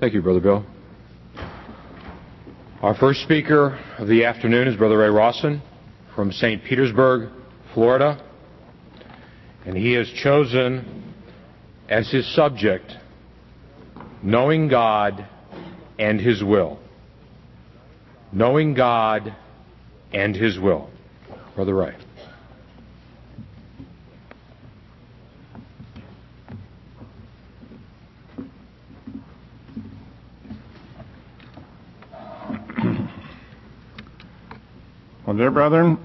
Thank you, Brother Bill. Our first speaker of the afternoon is Brother Ray Rawson from St. Petersburg, Florida. And he has chosen as his subject, knowing God and His will. Knowing God and His will. Brother Ray. Well, dear brethren,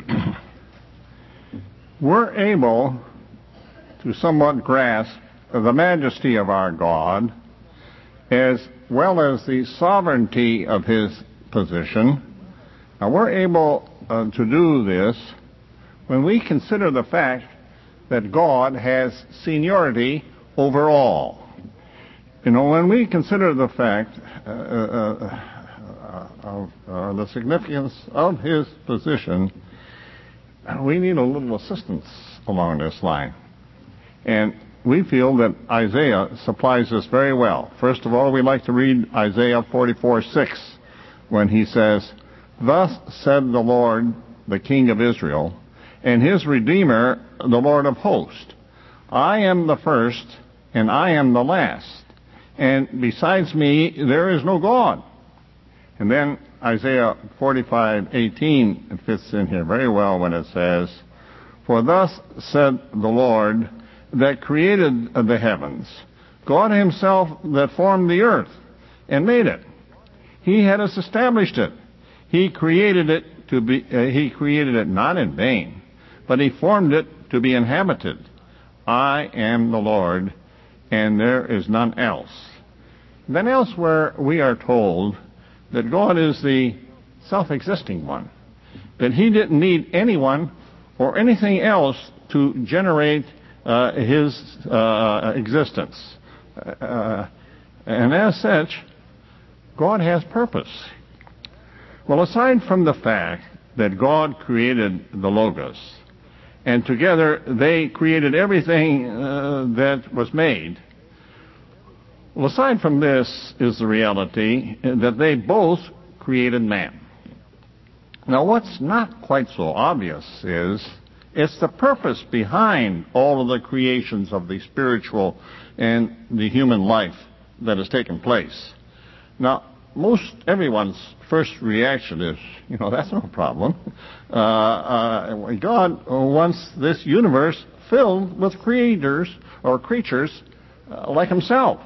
we're able to somewhat grasp the majesty of our God as well as the sovereignty of His position. Now, we're able to do this when we consider the fact that God has seniority over all. You know, when we consider the fact of the significance of His position, we need a little assistance along this line. And we feel that Isaiah supplies this very well. First of all, we like to read Isaiah 44:6, when he says, "Thus said the Lord, the King of Israel, and His Redeemer, the Lord of hosts, I am the first, and I am the last, and besides me there is no God." And then Isaiah 45:18 fits in here very well when it says, "For thus said the Lord that created the heavens, God Himself that formed the earth and made it. He had established it. He created it He created it not in vain, but He formed it to be inhabited. I am the Lord, and there is none else." Then elsewhere we are told that God is the self-existing one, that He didn't need anyone or anything else to generate His existence. And as such, God has purpose. Well, aside from the fact that God created the Logos, and together they created everything that was made, well, aside from this is the reality that they both created man. Now, what's not quite so obvious is it's the purpose behind all of the creations of the spiritual and the human life that has taken place. Now, most everyone's first reaction is, that's no problem. God wants this universe filled with creators or creatures like Himself.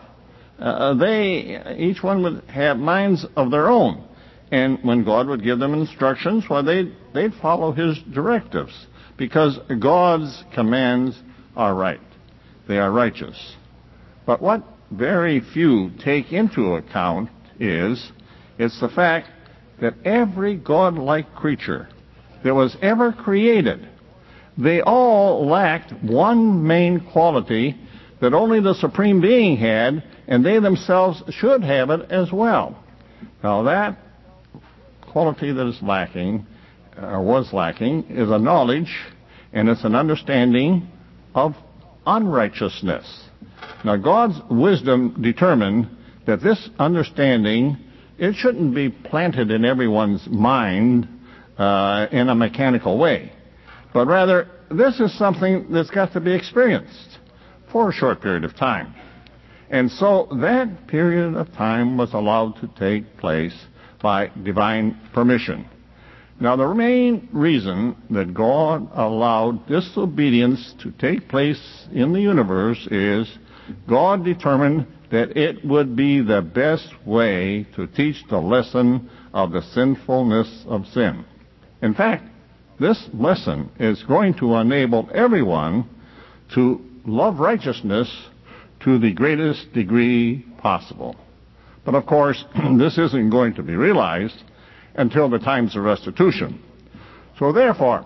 Each one would have minds of their own. And when God would give them instructions, well, they'd follow His directives, because God's commands are right. They are righteous. But what very few take into account it's the fact that every God-like creature that was ever created, they all lacked one main quality that only the Supreme Being had, and they themselves should have it as well. Now, that quality that is lacking, or was lacking, is a knowledge, and it's an understanding of unrighteousness. Now, God's wisdom determined that this understanding, it shouldn't be planted in everyone's mind in a mechanical way, but rather this is something that's got to be experienced for a short period of time. And so that period of time was allowed to take place by divine permission. Now, the main reason that God allowed disobedience to take place in the universe is God determined that it would be the best way to teach the lesson of the sinfulness of sin. In fact, this lesson is going to enable everyone to love righteousness to the greatest degree possible. But of course, this isn't going to be realized until the times of restitution. So therefore,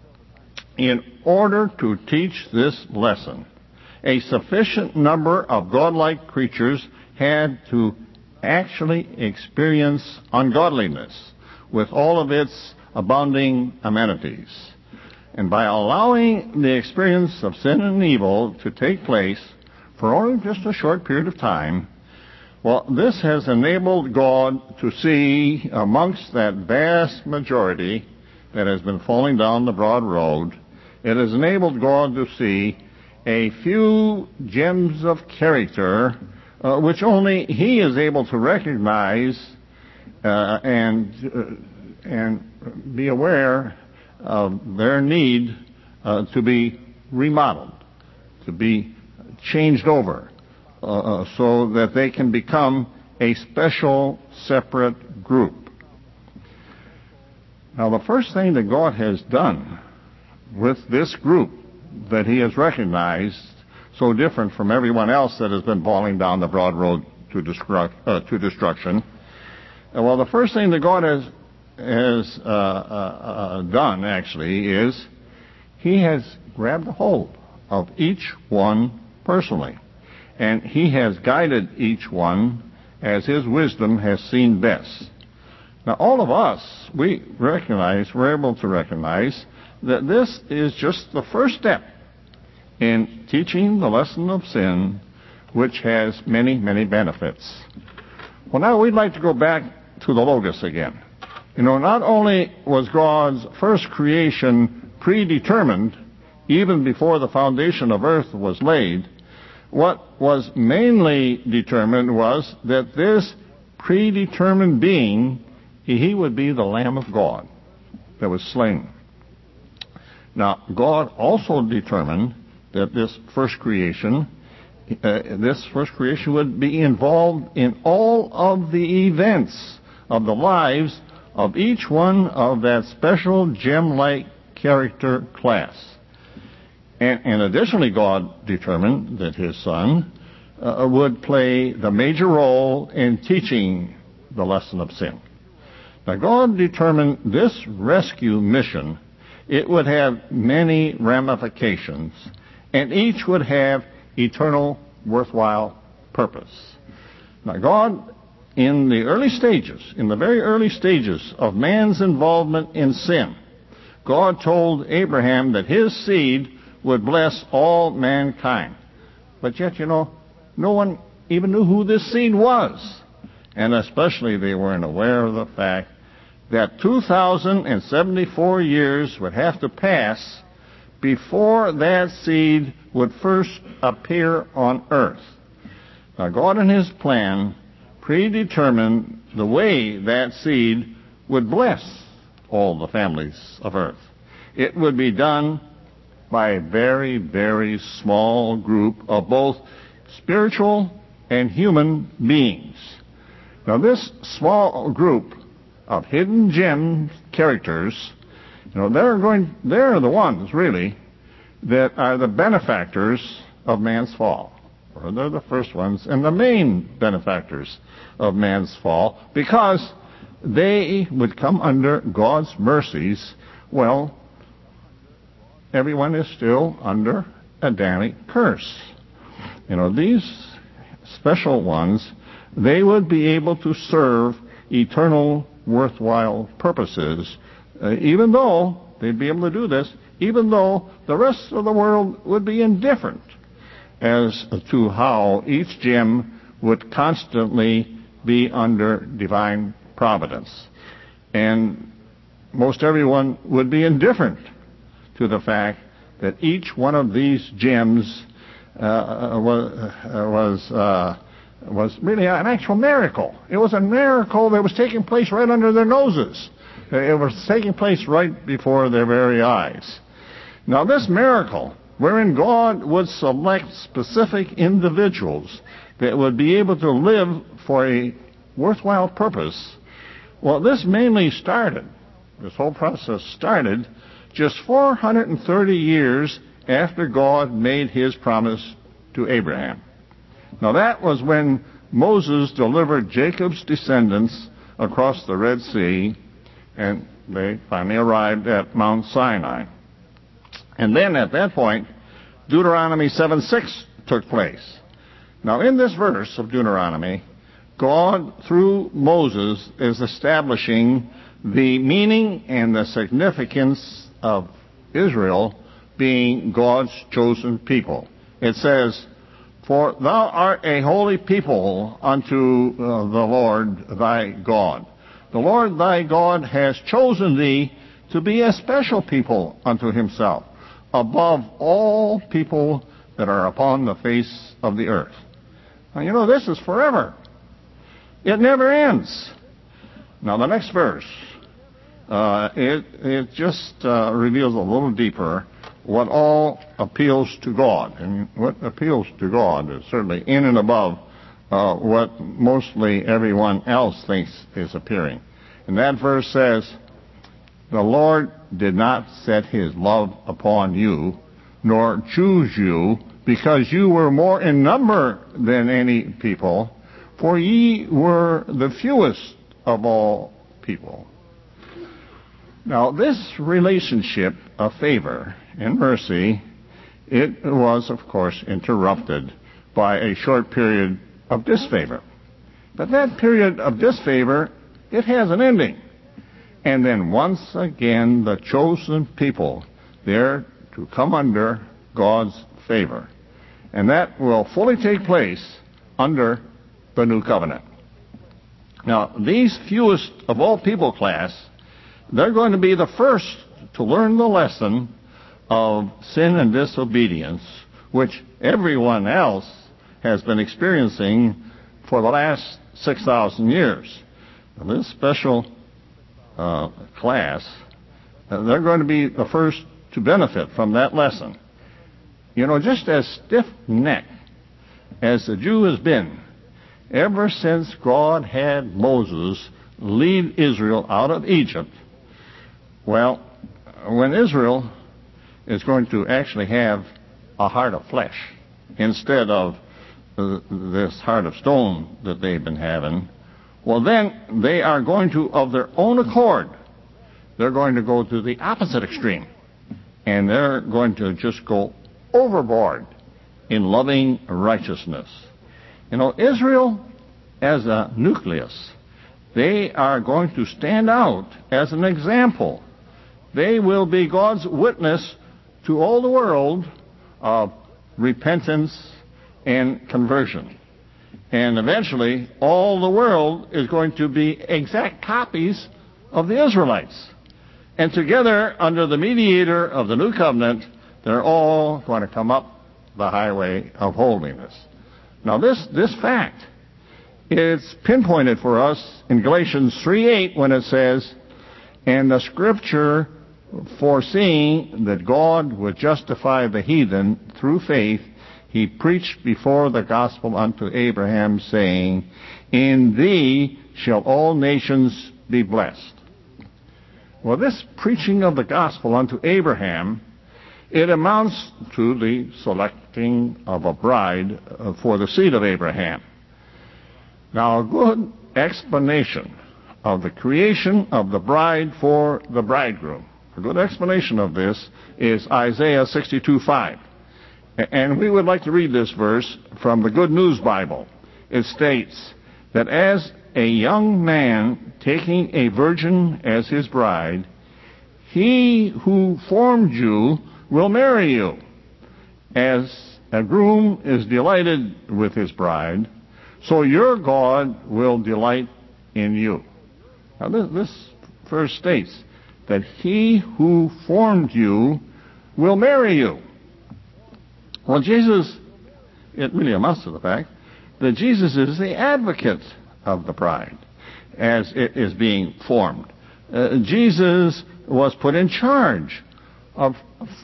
in order to teach this lesson, a sufficient number of godlike creatures had to actually experience ungodliness with all of its abounding amenities. And by allowing the experience of sin and evil to take place for only just a short period of time, Well, this has enabled God to see amongst that vast majority that has been falling down the broad road, it has enabled God to see a few gems of character which only He is able to recognize and be aware of their need to be remodeled, to be changed over, so that they can become a special, separate group. Now, the first thing that God has done with this group that He has recognized, so different from everyone else that has been falling down the broad road to destruction, well, the first thing that God has done, actually, is He has grabbed a hold of each one personally. And He has guided each one as His wisdom has seen best. Now, all of us, we're able to recognize that this is just the first step in teaching the lesson of sin, which has many, many benefits. Well, now we'd like to go back to the Logos again. Not only was God's first creation predetermined, even before the foundation of earth was laid, what was mainly determined was that this predetermined being, He would be the Lamb of God that was slain. Now, God also determined that this first creation would be involved in all of the events of the lives of each one of that special gem-like character class. And additionally, God determined that His Son would play the major role in teaching the lesson of sin. Now, God determined this rescue mission, it would have many ramifications, and each would have eternal, worthwhile purpose. Now, God, in the very early stages of man's involvement in sin, God told Abraham that his seed would bless all mankind. But yet, no one even knew who this seed was. And especially they weren't aware of the fact that 2,074 years would have to pass before that seed would first appear on earth. Now, God in His plan predetermined the way that seed would bless all the families of earth. It would be done by a very, very small group of both spiritual and human beings. Now, this small group of hidden gem characters, they're the ones, really, that are the benefactors of man's fall. Or they're the first ones and the main benefactors of man's fall, because they would come under God's mercies. Well, everyone is still under Adamic curse. These special ones, they would be able to serve eternal, worthwhile purposes, even though they'd be able to do this, even though the rest of the world would be indifferent as to how each gem would constantly be under divine providence. And most everyone would be indifferent to the fact that each one of these gems was really an actual miracle. It was a miracle that was taking place right under their noses. It was taking place right before their very eyes. Now, this miracle, wherein God would select specific individuals that would be able to live for a worthwhile purpose, well, this whole process started just 430 years after God made His promise to Abraham. Now, that was when Moses delivered Jacob's descendants across the Red Sea, and they finally arrived at Mount Sinai. And then at that point, Deuteronomy 7:6 took place. Now, in this verse of Deuteronomy, God, through Moses, is establishing the meaning and the significance of Israel being God's chosen people. It says, For thou art a holy people unto the Lord thy God. The Lord thy God has chosen thee to be a special people unto himself, above all people that are upon the face of the earth. Now, this is forever. It never ends. Now, the next verse, it just reveals a little deeper what all appeals to God. And what appeals to God is certainly in and above what mostly everyone else thinks is appearing. And that verse says, the Lord did not set his love upon you, nor choose you, because you were more in number than any people, for ye were the fewest of all people. Now, this relationship of favor and mercy, it was, of course, interrupted by a short period of disfavor. But that period of disfavor, it has an ending. And then once again, the chosen people, they're to come under God's favor. And that will fully take place under the new covenant. Now, these fewest of all people class, they're going to be the first to learn the lesson of sin and disobedience, which everyone else has been experiencing for the last 6,000 years. Now, this special class, they're going to be the first to benefit from that lesson. Just as stiff-necked as the Jew has been ever since God had Moses lead Israel out of Egypt, well, when Israel is going to actually have a heart of flesh instead of this heart of stone that they've been having, well, then they are going to, of their own accord, they're going to go to the opposite extreme. And they're going to just go overboard in loving righteousness. Israel as a nucleus, they are going to stand out as an example. They will be God's witness to all the world of repentance and conversion. And eventually, all the world is going to be exact copies of the Israelites. And together, under the mediator of the new covenant, they're all going to come up the highway of holiness. Now, this fact is pinpointed for us in Galatians 3:8 when it says, and the Scripture, foreseeing that God would justify the heathen through faith, he preached before the gospel unto Abraham, saying, in thee shall all nations be blessed. Well, this preaching of the gospel unto Abraham, it amounts to the selecting of a bride for the seed of Abraham. Now, a good explanation of the creation of the bride for the bridegroom, a good explanation of this is Isaiah 62:5. And we would like to read this verse from the Good News Bible. It states that as a young man taking a virgin as his bride, he who formed you will marry you. As a groom is delighted with his bride, so your God will delight in you. Now this verse states that he who formed you will marry you. Well, Jesus, it really amounts to the fact that Jesus is the advocate of the bride as it is being formed. Jesus was put in charge of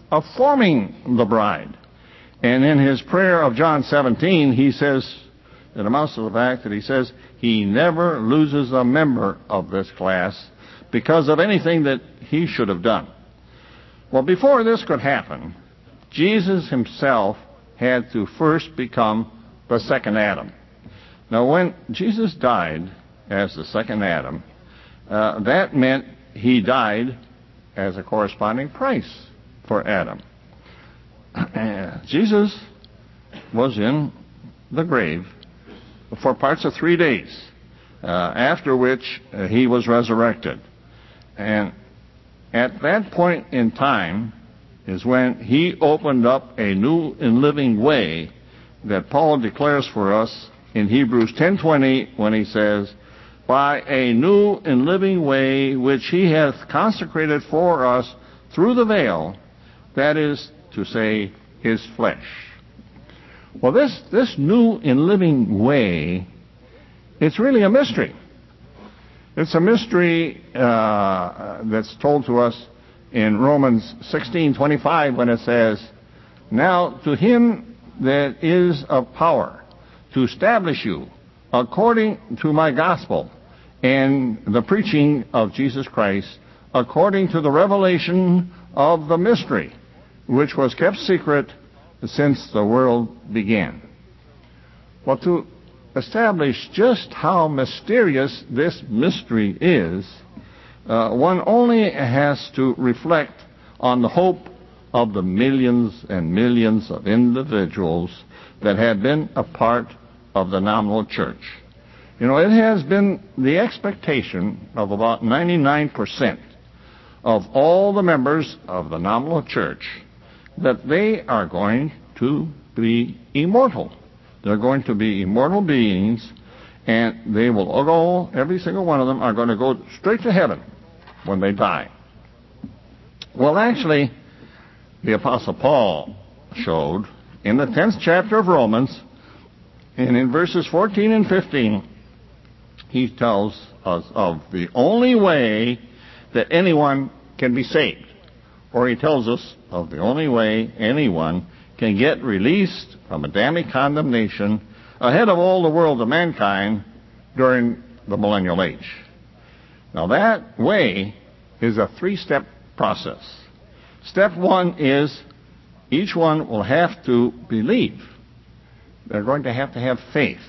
forming the bride. And in his prayer of John 17, he says, it amounts to the fact that he says he never loses a member of this class because of anything that he should have done. Well, before this could happen, Jesus himself had to first become the second Adam. Now, when Jesus died as the second Adam, that meant he died as a corresponding price for Adam. Jesus was in the grave for parts of 3 days, after which he was resurrected. And at that point in time is when he opened up a new and living way that Paul declares for us in Hebrews 10:20 when he says, by a new and living way which he hath consecrated for us through the veil, that is to say, his flesh. Well, this new and living way, it's really a mystery. It's a mystery that's told to us in Romans 16:25 when it says, now to him that is of power to establish you according to my gospel and the preaching of Jesus Christ, according to the revelation of the mystery, which was kept secret since the world began. Well, to establish just how mysterious this mystery is, one only has to reflect on the hope of the millions and millions of individuals that have been a part of the nominal church. You know, it has been the expectation of about 99% of all the members of the nominal church that they are going to be immortal. They're going to be immortal beings, and they will go, every single one of them are going to go straight to heaven when they die. Well, actually, the Apostle Paul showed in the 10th chapter of Romans, and in verses 14 and 15, he tells us of the only way that anyone can be saved. Or he tells us of the only way anyone can get released from Adamic condemnation ahead of all the world of mankind during the millennial age. Now that way is a three-step process. Step one is each one will have to believe. They're going to have faith.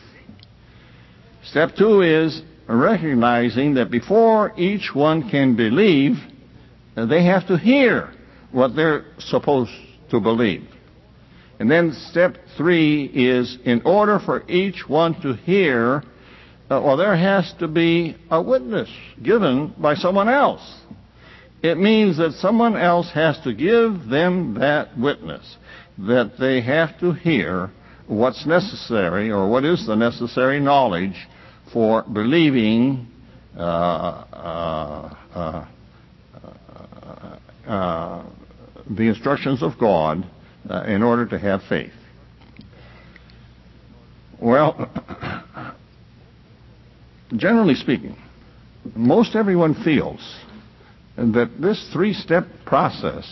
Step two is recognizing that before each one can believe, they have to hear what they're supposed to believe. And then step three is in order for each one to hear, there has to be a witness given by someone else. It means that someone else has to give them that witness, that they have to hear what's necessary or what is the necessary knowledge for believing the instructions of God in order to have faith. Well, generally speaking, most everyone feels that this three-step process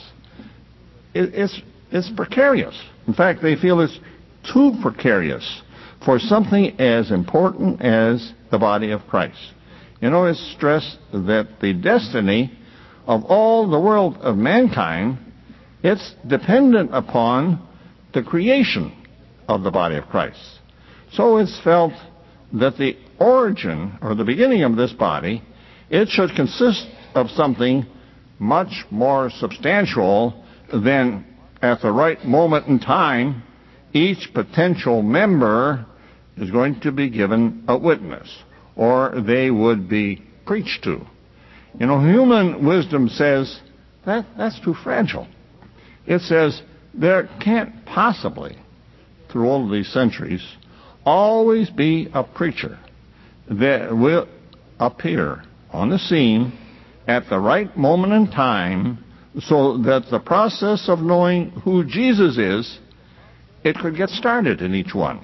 is precarious. In fact, they feel it's too precarious for something as important as the body of Christ. You know, it's stressed that the destiny of all the world of mankind, it's dependent upon the creation of the body of Christ. So it's felt that the origin or the beginning of this body, it should consist of something much more substantial than at the right moment in time each potential member is going to be given a witness, or they would be preached to. You know, human wisdom says that's too fragile. It says there can't possibly, through all of these centuries, always be a preacher that will appear on the scene at the right moment in time so that the process of knowing who Jesus is, it could get started in each one.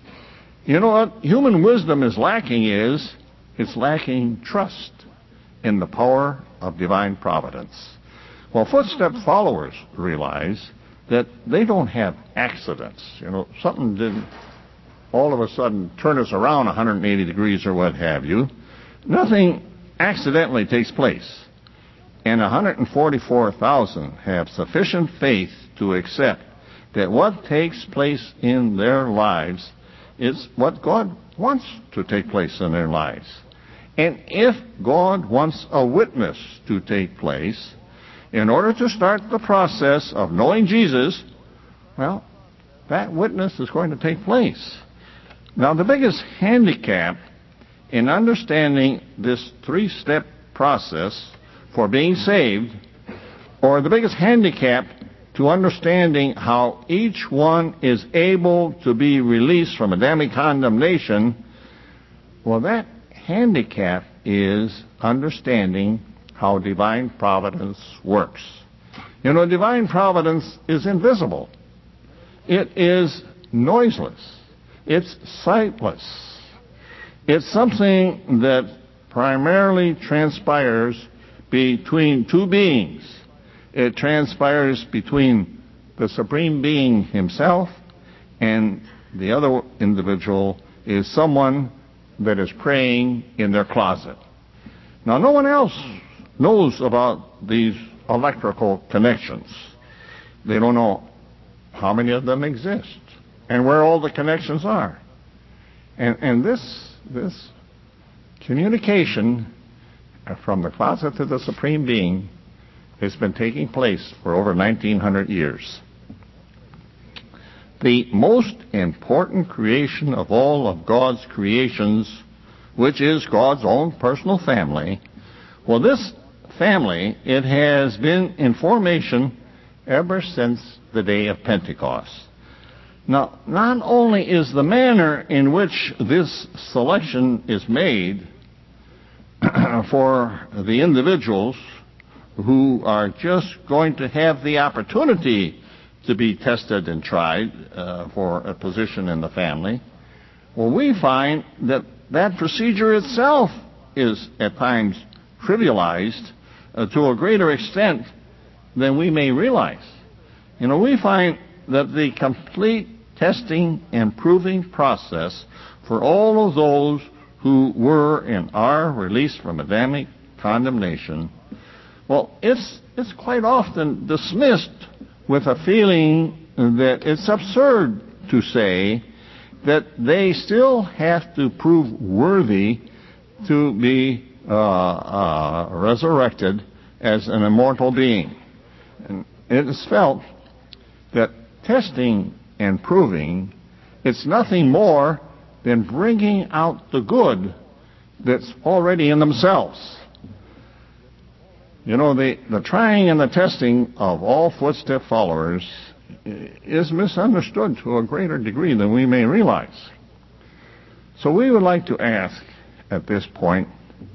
You know what human wisdom is lacking is, it's lacking trust in the power of divine providence. Well, footstep followers realize that they don't have accidents. You know, something didn't all of a sudden turn us around 180 degrees or what have you. Nothing accidentally takes place. And 144,000 have sufficient faith to accept that what takes place in their lives is what God wants to take place in their lives. And if God wants a witness to take place, in order to start the process of knowing Jesus, well, that witness is going to take place. Now, the biggest handicap in understanding this three-step process for being saved, or the biggest handicap to understanding how each one is able to be released from Adamic condemnation, well, that handicap is understanding how divine providence works. You know, divine providence is invisible. It is noiseless. It's sightless. It's something that primarily transpires between two beings. It transpires between the Supreme Being himself and the other individual is someone that is praying in their closet. Now, no one else knows about these electrical connections. They don't know how many of them exist and where all the connections are. And this communication from the closet to the Supreme Being has been taking place for over 1900 years. The most important creation of all of God's creations, which is God's own personal family, well, this family, it has been in formation ever since the day of Pentecost. Now, not only is the manner in which this selection is made for the individuals who are just going to have the opportunity to be tested and tried for a position in the family, well, we find that that procedure itself is at times trivialized to a greater extent than we may realize. You know, we find that the complete testing and proving process for all of those who were and are released from Adamic condemnation, well, it's quite often dismissed with a feeling that it's absurd to say that they still have to prove worthy to be resurrected as an immortal being. And it is felt that testing and proving, it's nothing more than bringing out the good that's already in themselves. You know, the trying and the testing of all footstep followers is misunderstood to a greater degree than we may realize. So we would like to ask at this point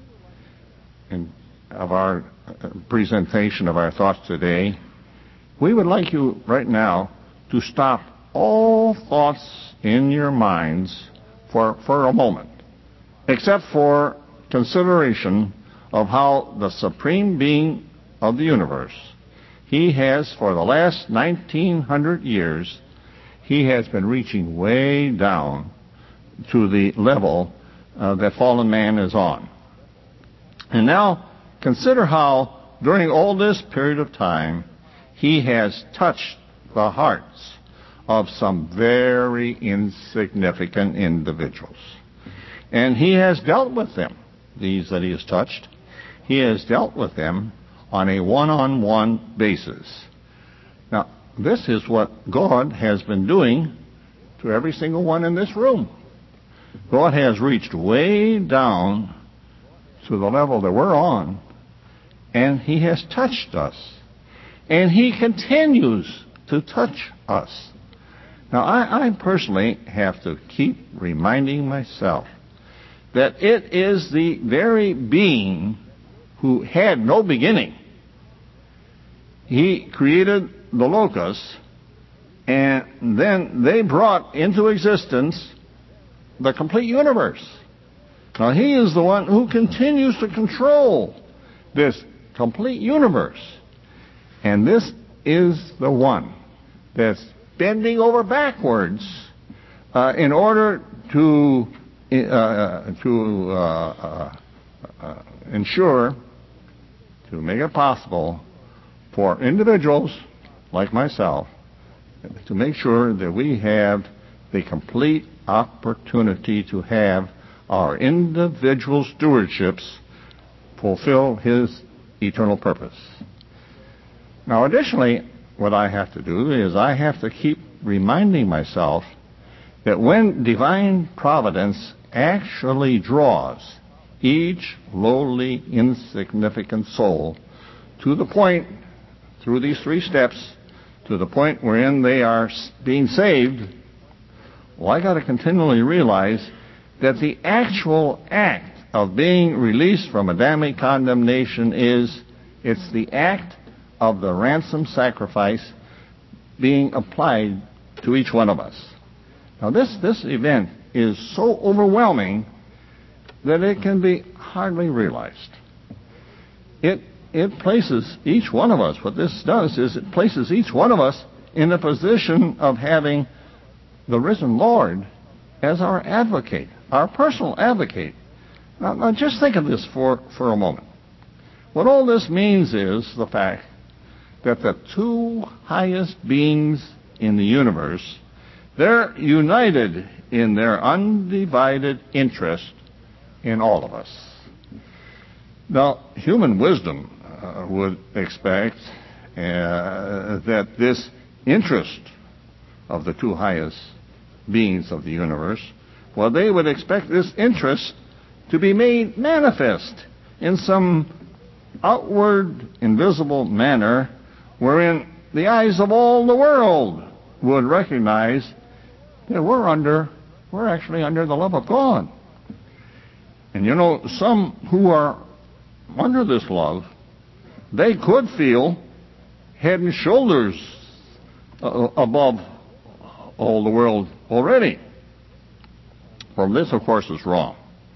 of our presentation of our thoughts today, we would like you right now to stop all thoughts in your minds for a moment, except for consideration of how the Supreme Being of the universe, he has for the last 1900 years, he has been reaching way down to the level that fallen man is on. And now consider how during all this period of time he has touched the hearts of some very insignificant individuals. And he has dealt with them, these that he has touched. He has dealt with them on a one-on-one basis. Now, this is what God has been doing to every single one in this room. God has reached way down to the level that we're on, and he has touched us. And he continues to touch us. Now, I personally have to keep reminding myself that it is the very being who had no beginning. He created the locusts, and then they brought into existence the complete universe. Now, he is the one who continues to control this complete universe. And this is the one that's bending over backwards in order to ensure, to make it possible for individuals like myself to make sure that we have the complete opportunity to have our individual stewardships fulfill his eternal purpose. Now, additionally, what I have to do is I have to keep reminding myself that when divine providence actually draws each lowly, insignificant soul to the point, through these 3 steps, to the point wherein they are being saved, well, I got to continually realize that the actual act of being released from Adamic condemnation it's the act of the ransom sacrifice being applied to each one of us. Now this event is so overwhelming that it can be hardly realized. It places each one of us, what this does is it places each one of us in a position of having the risen Lord as our advocate, our personal advocate. Now just think of this for a moment. What all this means is the fact that the two highest beings in the universe, they're united in their undivided interest in all of us. Now, human wisdom would expect that this interest of the two highest beings of the universe, well, they would expect this interest to be made manifest in some outward, invisible manner wherein the eyes of all the world would recognize that we're actually under the love of God. And you know, some who are under this love, they could feel head and shoulders above all the world already. Well, this, of course, is wrong.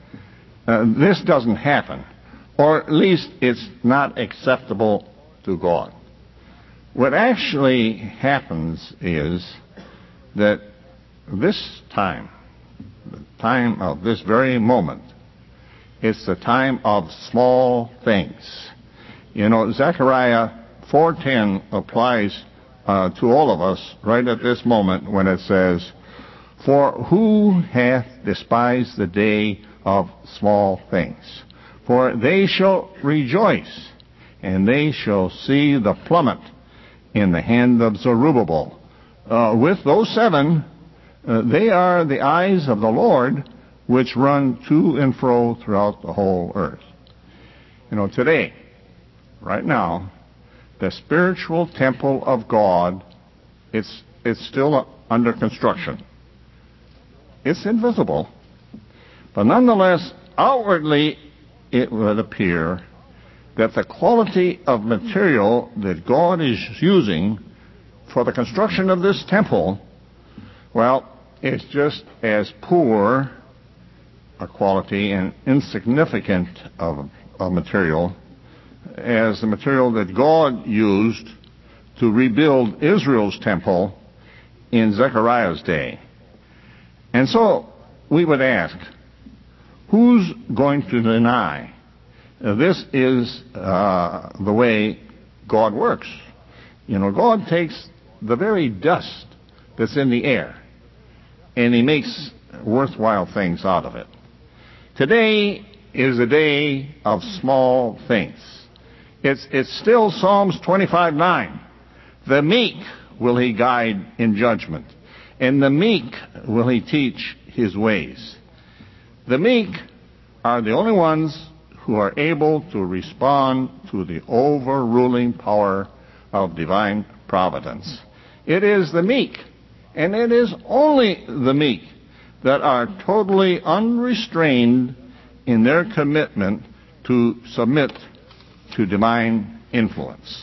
This doesn't happen, or at least it's not acceptable to God. What actually happens is that this time, the time of this very moment, it's the time of small things. You know, Zechariah 4:10 applies to all of us right at this moment when it says, "For who hath despised the day of small things? For they shall rejoice, and they shall see the plummet in the hand of Zerubbabel." With those seven, they are the eyes of the Lord which run to and fro throughout the whole earth. You know, today, right now, the spiritual temple of God, it's still under construction. It's invisible, but nonetheless, outwardly, it would appear that the quality of material that God is using for the construction of this temple, well, it's just as poor a quality and insignificant of material as the material that God used to rebuild Israel's temple in Zechariah's day. And so we would ask, who's going to deny this is the way God works? You know, God takes the very dust that's in the air and He makes worthwhile things out of it. Today is a day of small things. It's still Psalms 25:9. The meek will He guide in judgment, and the meek will He teach His ways. The meek are the only ones who are able to respond to the overruling power of divine providence. It is the meek, and it is only the meek, that are totally unrestrained in their commitment to submit to divine influence.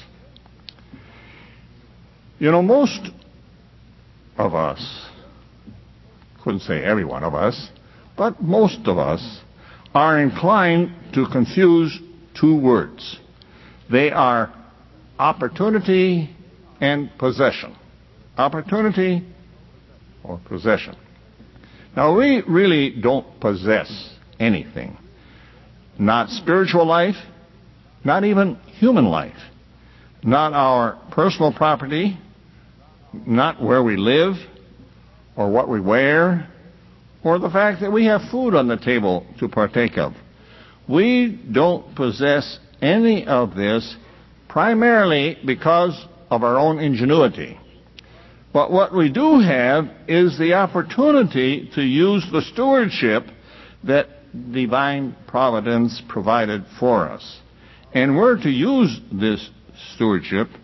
You know, most of us, couldn't say every one of us, but most of us are inclined to confuse two words. They are opportunity and possession. Opportunity or possession. Now, we really don't possess anything. Not spiritual life, not even human life. Not our personal property, not where we live, or what we wear, or the fact that we have food on the table to partake of. We don't possess any of this primarily because of our own ingenuity. But what we do have is the opportunity to use the stewardship that divine providence provided for us. And we're to use this stewardship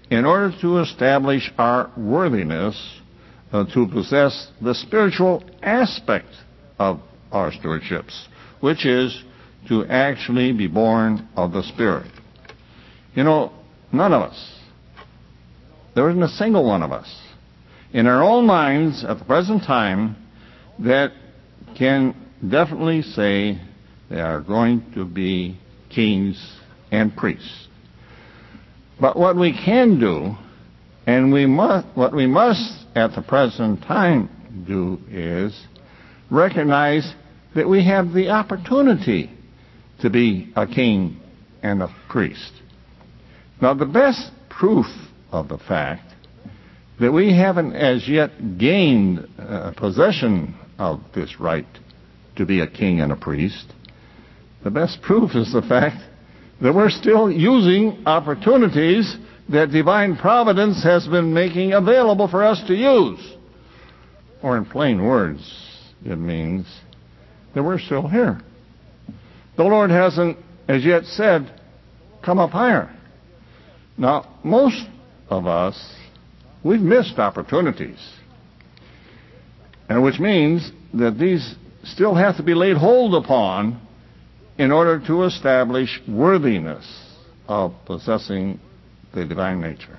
in order to establish our worthiness to possess the spiritual aspect of our stewardships, which is to actually be born of the Spirit. You know, none of us, there isn't a single one of us, in our own minds at the present time, that can definitely say they are going to be kings and priests. But what we can do, and what we must at the present time do, is recognize that we have the opportunity to be a king and a priest. Now, the best proof of the fact that we haven't as yet gained possession of this right to be a king and a priest, the best proof is the fact that we're still using opportunities that divine providence has been making available for us to use. Or in plain words, it means that we're still here. The Lord hasn't as yet said, come up higher. Now, most of us, we've missed opportunities. And which means that these still have to be laid hold upon in order to establish worthiness of possessing the divine nature.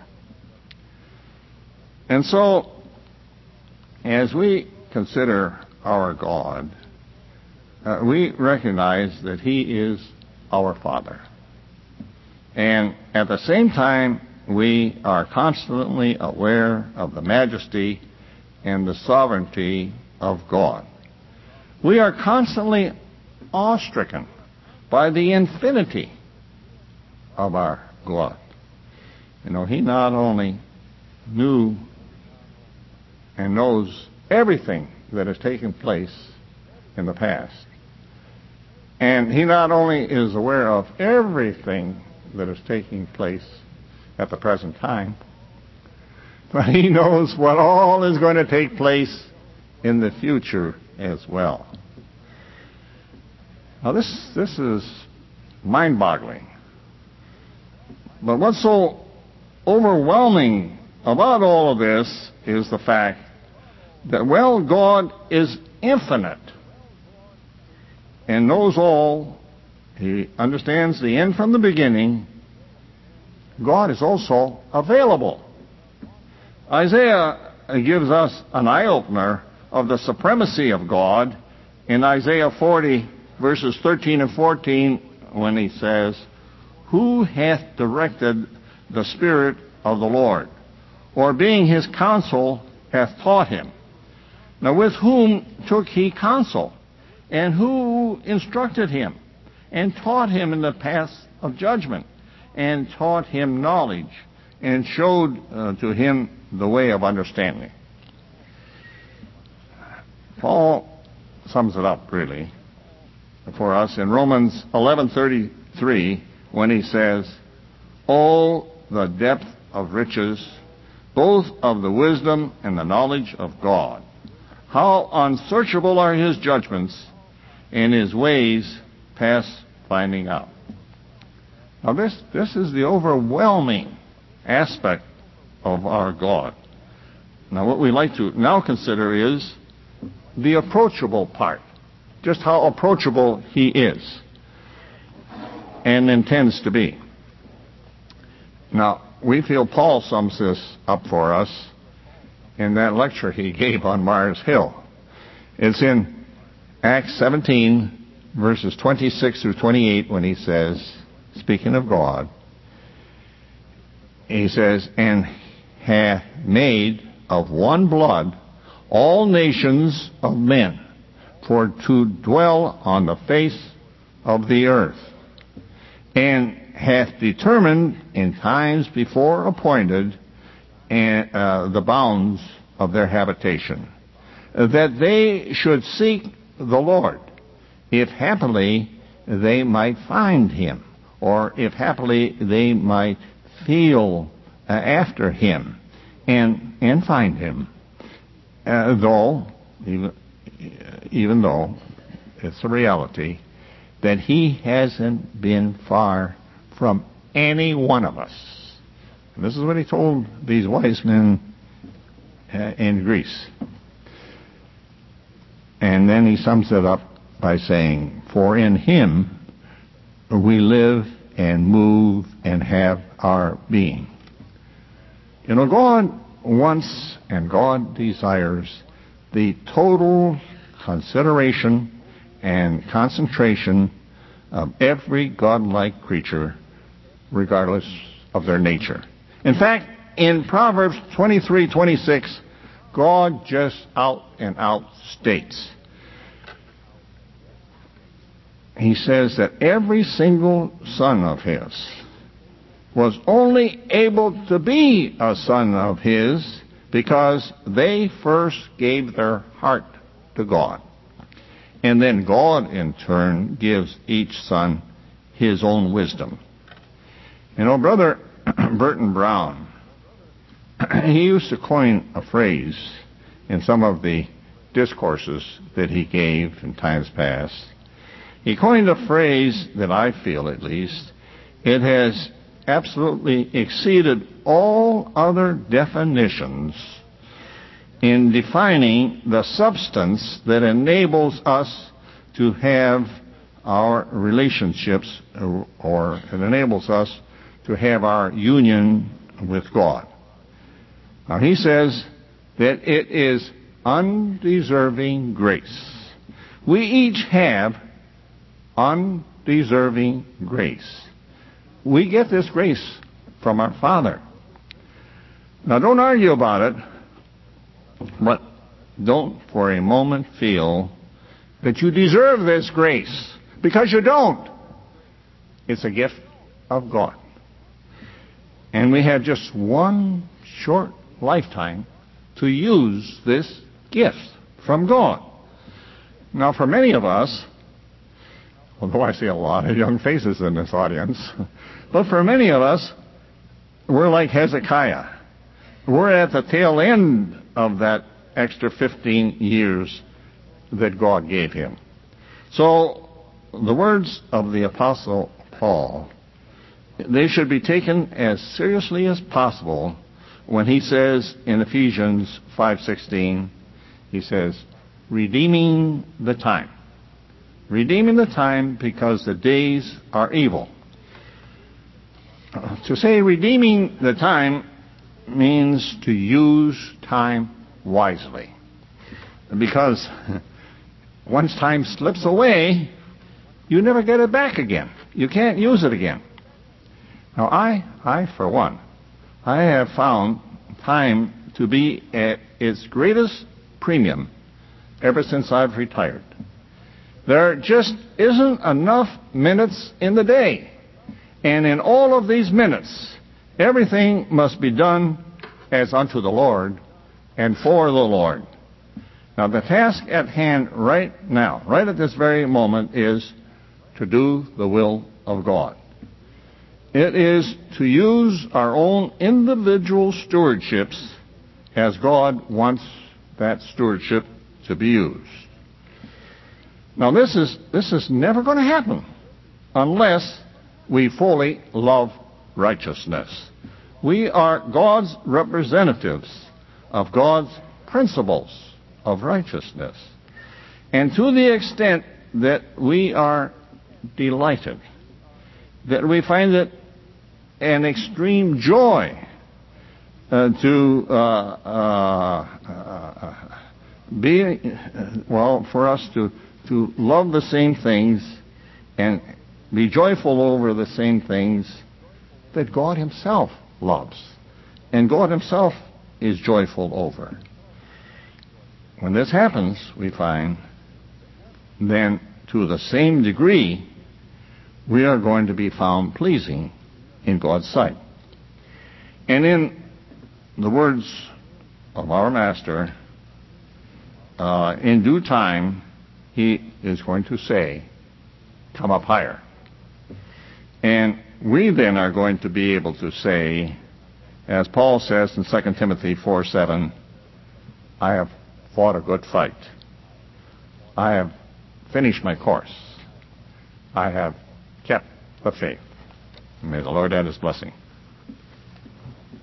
And so, as we consider our God, we recognize that He is our Father. And at the same time, we are constantly aware of the majesty and the sovereignty of God. We are constantly awe-stricken by the infinity of our God. You know, He not only knew and knows everything that has taken place in the past, and He not only is aware of everything that is taking place at the present time, but He knows what all is going to take place in the future as well. Now this is mind-boggling. But what's so overwhelming about all of this is the fact that, well, God is infinite and knows all. He understands the end from the beginning. God is also available. Isaiah gives us an eye-opener of the supremacy of God in Isaiah 40, verses 13 and 14, when he says, "Who hath directed the Spirit of the Lord? Or being His counsel hath taught Him? Now with whom took He counsel? And who instructed Him? And taught Him in the paths of judgment? And taught Him knowledge? And showed to Him the way of understanding." Paul sums it up, really, for us in Romans 11:33, when he says, "Oh, the depth of riches, both of the wisdom and the knowledge of God. How unsearchable are His judgments, and His ways past finding out." Now this is the overwhelming aspect of our God. Now what we like to now consider is the approachable part. Just how approachable He is and intends to be. Now, we feel Paul sums this up for us in that lecture he gave on Mars Hill. It's in Acts 17, verses 26 through 28, when he says, speaking of God, he says, "And hath made of one blood all nations of men, for to dwell on the face of the earth, and hath determined in times before appointed the bounds of their habitation, that they should seek the Lord, if happily they might find Him, or if happily they might feel after Him, and find Him, even though it's a reality that He hasn't been far from any one of us And this is what he told these wise men in Greece. And then he sums it up by saying, "For in him we live and move and have our being." You know, God wants and God desires the total consideration and concentration of every godlike creature, regardless of their nature. In fact, in Proverbs 23:26, God just out and out states, he says that every single son of his was only able to be a son of his because they first gave their heart to God. And then God, in turn, gives each son his own wisdom. You know, Brother Burton Brown, he used to coin a phrase in some of the discourses that he gave in times past. He coined a phrase that I feel, at least, it has absolutely exceeded all other definitions in defining the substance that enables us to have our relationships, or it enables us to have our union with God. Now, he says that it is undeserving grace. We each have undeserving grace. We get this grace from our Father. Now, don't argue about it, but don't for a moment feel that you deserve this grace, because you don't. It's a gift of God. And we have just one short lifetime to use this gift from God. Now, for many of us, although I see a lot of young faces in this audience, but for many of us, we're like Hezekiah. We're at the tail end of that extra 15 years that God gave him. So, the words of the Apostle Paul, they should be taken as seriously as possible when he says in Ephesians 5:16, he says, redeeming the time. Redeeming the time because the days are evil. To say redeeming the time means to use time wisely. Because once time slips away, you never get it back again. You can't use it again. Now, I for one, I have found time to be at its greatest premium ever since I've retired. There just isn't enough minutes in the day. And in all of these minutes, everything must be done as unto the Lord and for the Lord. Now, the task at hand right now, right at this very moment, is to do the will of God. It is to use our own individual stewardships as God wants that stewardship to be used. Now, this is never going to happen unless we fully love righteousness. We are God's representatives of God's principles of righteousness. And to the extent that we are delighted, that we find it an extreme joy for us to love the same things and be joyful over the same things that God himself loves and God himself is joyful over. When this happens, we find then to the same degree we are going to be found pleasing in God's sight. And in the words of our Master, in due time he is going to say, come up higher. And we then are going to be able to say, as Paul says in 2 Timothy 4:7, I have fought a good fight. I have finished my course. I have kept the faith. May the Lord add his blessing.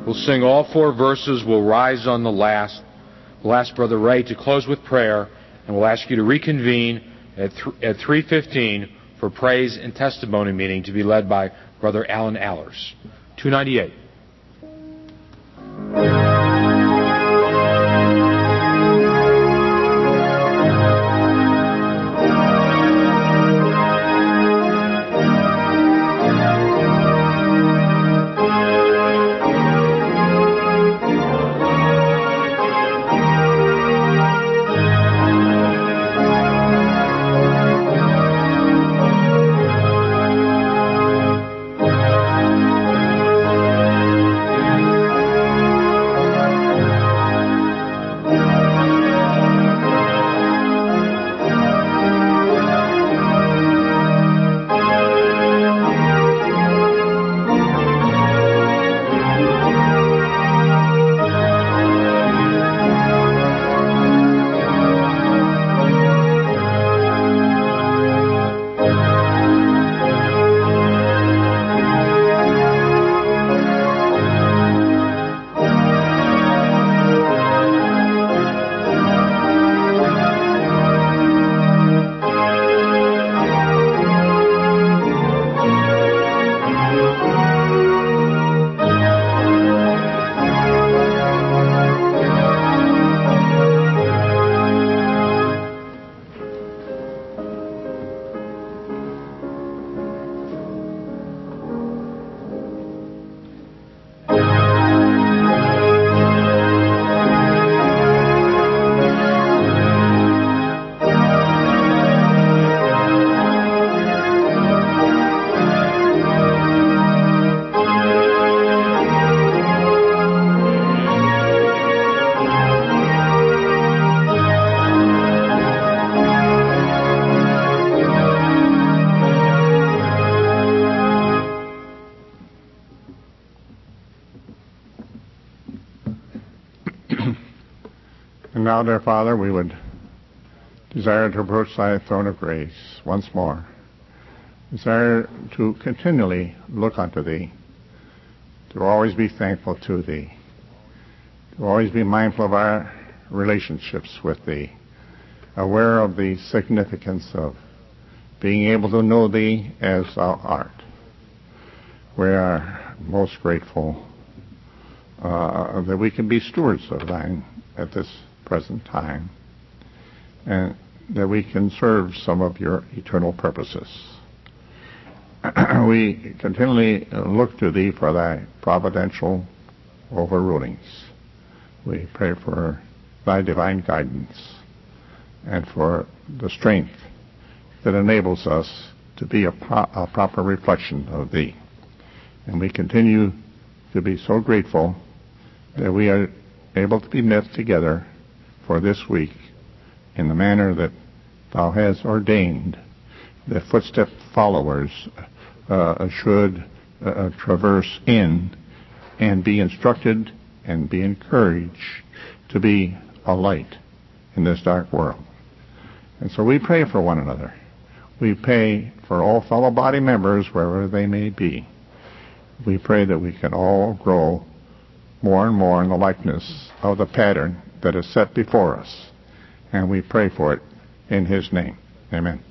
We'll sing all 4 verses. We'll rise on the last. We'll ask Brother Ray to close with prayer, and we'll ask you to reconvene at 3:15 for praise and testimony meeting to be led by Brother Alan Allers. 298. And now, dear Father, we would desire to approach thy throne of grace once more. Desire to continually look unto thee, to always be thankful to thee, to always be mindful of our relationships with thee, aware of the significance of being able to know thee as thou art. We are most grateful that we can be stewards of thine at this present time, and that we can serve some of your eternal purposes. We continually look to thee for thy providential overrulings. We pray for thy divine guidance and for the strength that enables us to be a proper reflection of thee. And we continue to be so grateful that we are able to be knit together for this week in the manner that thou hast ordained that footstep followers should traverse in and be instructed and be encouraged to be a light in this dark world. And so we pray for one another. We pray for all fellow body members wherever they may be. We pray that we can all grow more and more in the likeness of the pattern that is set before us. And we pray for it in his name. Amen.